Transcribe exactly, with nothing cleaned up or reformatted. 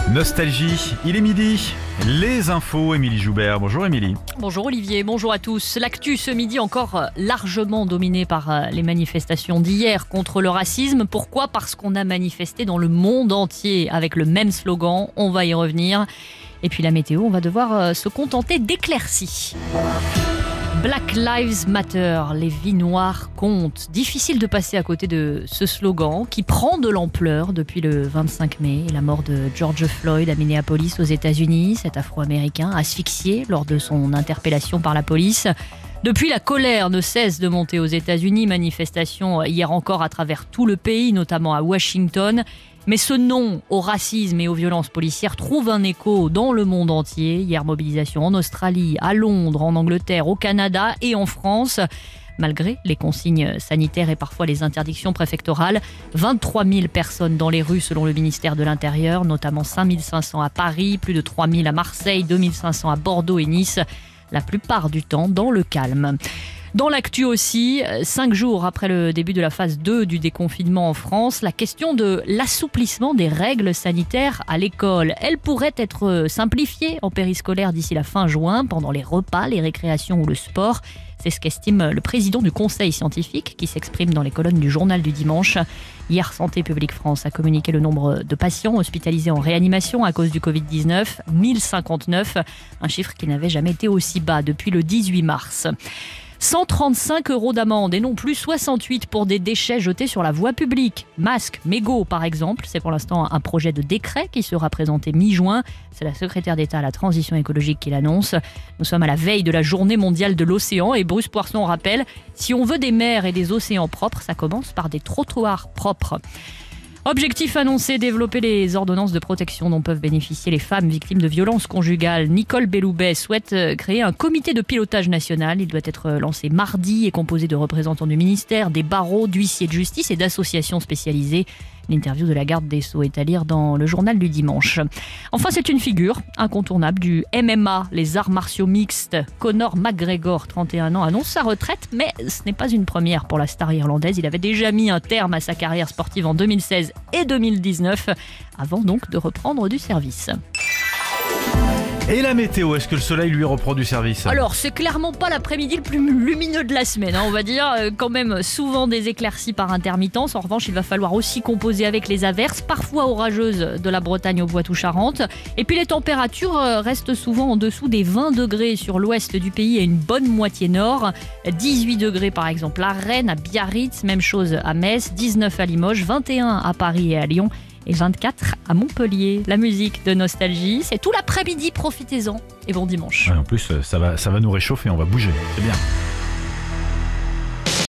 Nostalgie, il est midi. Les infos, Émilie Joubert. Bonjour Émilie. Bonjour Olivier, bonjour à tous. L'actu ce midi encore largement dominée par les manifestations d'hier contre le racisme. Pourquoi ? Parce qu'on a manifesté dans le monde entier avec le même slogan. On va y revenir. Et puis la météo, on va devoir se contenter d'éclaircies. Black Lives Matter, les vies noires comptent. Difficile de passer à côté de ce slogan qui prend de l'ampleur depuis le vingt-cinq mai et la mort de George Floyd à Minneapolis aux États-Unis, cet Afro-Américain asphyxié lors de son interpellation par la police. Depuis, la colère ne cesse de monter aux États-Unis. Manifestations hier encore à travers tout le pays, notamment à Washington. Mais ce non au racisme et aux violences policières trouve un écho dans le monde entier. Hier, mobilisation en Australie, à Londres, en Angleterre, au Canada et en France. Malgré les consignes sanitaires et parfois les interdictions préfectorales, vingt-trois mille personnes dans les rues selon le ministère de l'Intérieur, notamment cinq mille cinq cents à Paris, plus de trois mille à Marseille, deux mille cinq cents à Bordeaux et Nice. La plupart du temps dans le calme. Dans l'actu aussi, cinq jours après le début de la phase deux du déconfinement en France, la question de l'assouplissement des règles sanitaires à l'école. Elle pourrait être simplifiée en périscolaire d'ici la fin juin, pendant les repas, les récréations ou le sport. C'est ce qu'estime le président du conseil scientifique qui s'exprime dans les colonnes du journal du dimanche. Hier, Santé publique France a communiqué le nombre de patients hospitalisés en réanimation à cause du covid dix-neuf, mille cinquante-neuf, un chiffre qui n'avait jamais été aussi bas depuis le dix-huit mars. cent trente-cinq euros d'amende et non plus soixante-huit pour des déchets jetés sur la voie publique. Masques, mégots par exemple, c'est pour l'instant un projet de décret qui sera présenté mi-juin. C'est la secrétaire d'État à la transition écologique qui l'annonce. Nous sommes à la veille de la journée mondiale de l'océan et Bruce Poisson rappelle, si on veut des mers et des océans propres, ça commence par des trottoirs propres. Objectif annoncé, développer les ordonnances de protection dont peuvent bénéficier les femmes victimes de violences conjugales. Nicole Belloubet souhaite créer un comité de pilotage national. Il doit être lancé mardi et composé de représentants du ministère, des barreaux, d'huissiers de justice et d'associations spécialisées. L'interview de la garde des Sceaux est à lire dans le journal du dimanche. Enfin, c'est une figure incontournable du M M A, les arts martiaux mixtes. Conor McGregor, trente et un ans, annonce sa retraite, mais ce n'est pas une première pour la star irlandaise. Il avait déjà mis un terme à sa carrière sportive en deux mille seize et deux mille dix-neuf, avant donc de reprendre du service. Et la météo, est-ce que le soleil lui reprend du service ? Alors, c'est clairement pas l'après-midi le plus lumineux de la semaine, hein, on va dire. Euh, quand même, souvent des éclaircies par intermittence. En revanche, il va falloir aussi composer avec les averses, parfois orageuses de la Bretagne au Poitou-Charentes. Et puis les températures euh, restent souvent en dessous des vingt degrés sur l'ouest du pays et une bonne moitié nord. dix-huit degrés par exemple à Rennes, à Biarritz, même chose à Metz, dix-neuf à Limoges, vingt et un à Paris et à Lyon. Et vingt-quatre à Montpellier. La musique de Nostalgie, c'est tout l'après-midi, profitez-en et bon dimanche. Ouais, en plus, ça va, ça va nous réchauffer, on va bouger, c'est bien.